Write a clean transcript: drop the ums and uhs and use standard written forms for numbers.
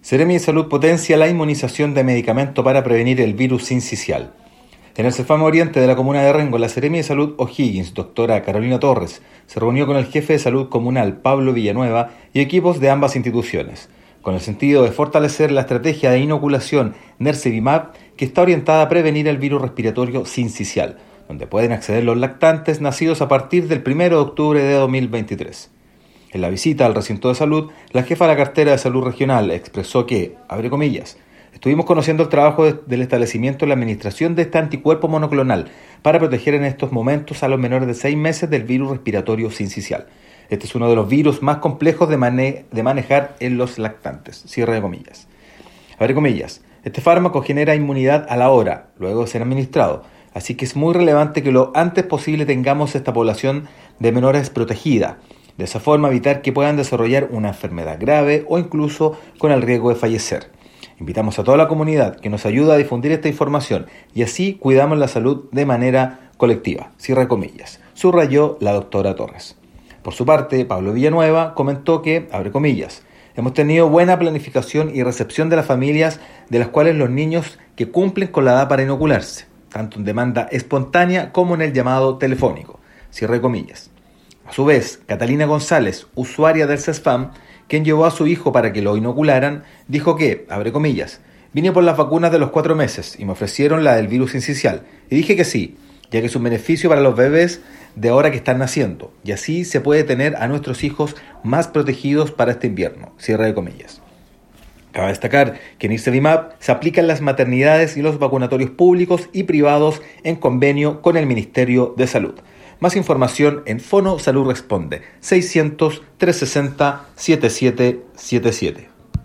Seremi de Salud potencia la inmunización de medicamento para prevenir el virus sincicial. En el Cefam Oriente de la comuna de Rengo, la Seremi de Salud O'Higgins, doctora Carolina Torres, se reunió con el jefe de salud comunal, Pablo Villanueva, y equipos de ambas instituciones, con el sentido de fortalecer la estrategia de inoculación Nersevimab, que está orientada a prevenir el virus respiratorio sincicial, donde pueden acceder los lactantes nacidos a partir del 1 de octubre de 2023. En la visita al recinto de salud, la jefa de la cartera de salud regional expresó que, abre comillas, estuvimos conociendo el trabajo del establecimiento en la administración de este anticuerpo monoclonal para proteger en estos momentos a los menores de 6 meses del virus respiratorio sincicial. Este es uno de los virus más complejos de manejar en los lactantes. Cierre de comillas. Abre comillas. Este fármaco genera inmunidad a la hora, luego de ser administrado. Así que es muy relevante que lo antes posible tengamos esta población de menores protegida. De esa forma evitar que puedan desarrollar una enfermedad grave o incluso con el riesgo de fallecer. Invitamos a toda la comunidad que nos ayude a difundir esta información y así cuidamos la salud de manera colectiva. Cierre comillas. Subrayó la doctora Torres. Por su parte, Pablo Villanueva comentó que, abre comillas, hemos tenido buena planificación y recepción de las familias de las cuales los niños que cumplen con la edad para inocularse, tanto en demanda espontánea como en el llamado telefónico. Cierre comillas. A su vez, Catalina González, usuaria del CESFAM, quien llevó a su hijo para que lo inocularan, dijo que, abre comillas, vine por las vacunas de los 4 meses y me ofrecieron la del virus sincicial. Y dije que sí, ya que es un beneficio para los bebés de ahora que están naciendo. Y así se puede tener a nuestros hijos más protegidos para este invierno. Cierre de comillas. Cabe destacar que Nersevimab se aplica en las maternidades y los vacunatorios públicos y privados en convenio con el Ministerio de Salud. Más información en Fono Salud Responde, 600-360-7777.